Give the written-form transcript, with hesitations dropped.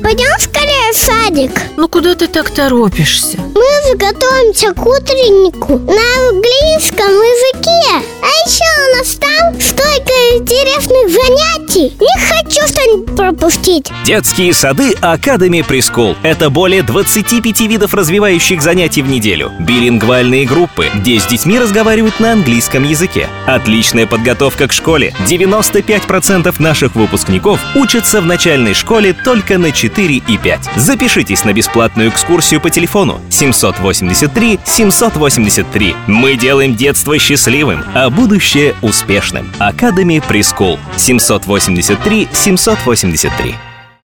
Пойдем скорее в садик. Ну куда ты так торопишься? Мы уже готовимся к утреннику на английском языке. А еще у нас там столько интересных занятий. Не хочу что-нибудь пропустить. Детские сады Academy Preschool – это более 25 видов развивающих занятий в неделю. Билингвальные группы, где с детьми разговаривают на английском языке. Отличная подготовка к школе. 95% наших выпускников учатся в начальной школе только на 4 и 5. Запишитесь на бесплатную экскурсию по телефону 783 783. Мы делаем детство счастливым, а будущее успешным. Academy Preschool 783 783.